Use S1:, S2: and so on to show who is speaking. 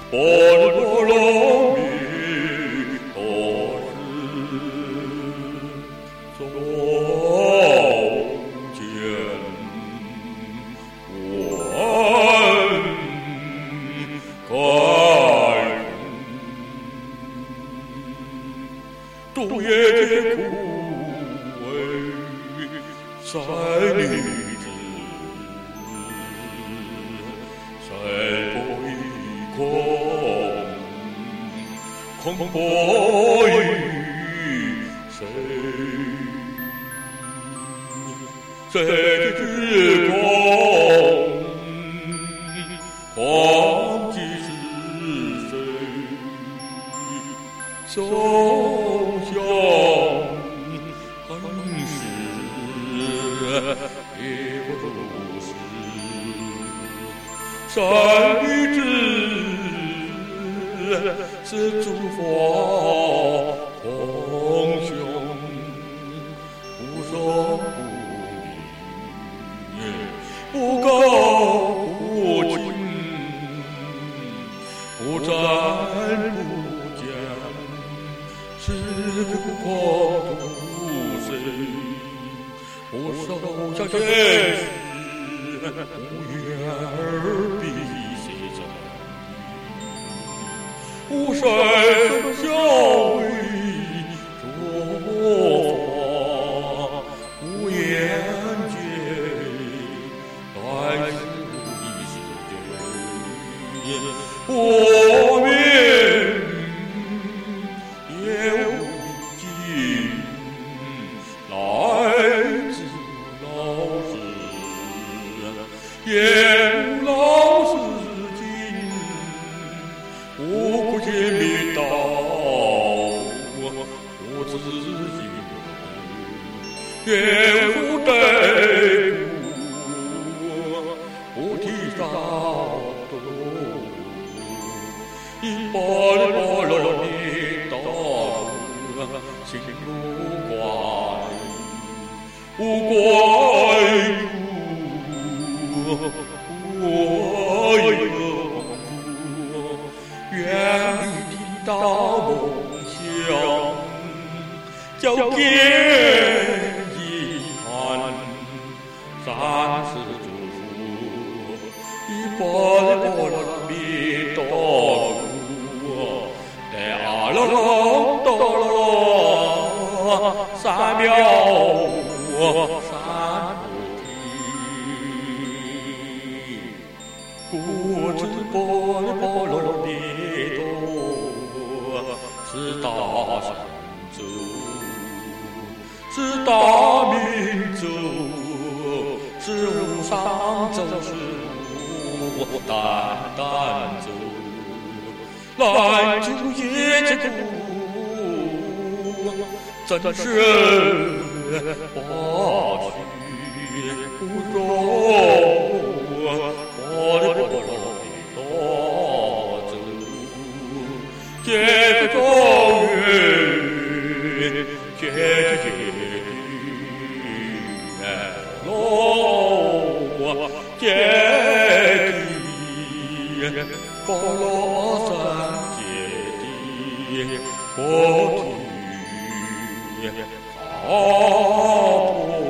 S1: 波罗罗蜜多时，中间我开渡夜间枯萎，赛女子，赛波一空波与谁？谁之光？忘记是谁？想想很是也不如是善女子。是诸佛同兄，不说不明，不告不惊，不赞不讲，是不狂度谁？不受下现实，无言而必谁在？无声相为说法，无言间来世一世间，我命也无尽，来自老师也无老师经。无苦见灭道，无自己，也无对不提倡度，一般般若的道，心无怪，无怪无愿你听到梦想，交给遗憾，三世祝福，一般般的道路，在阿拉郎道了三秒三不停，故知般若的道是大神咒，是大明咒，是无上咒，是无担担咒，来助业之苦，真是八许不容，我的多咒，解着中原，解着龙，解地波罗三解地波提好。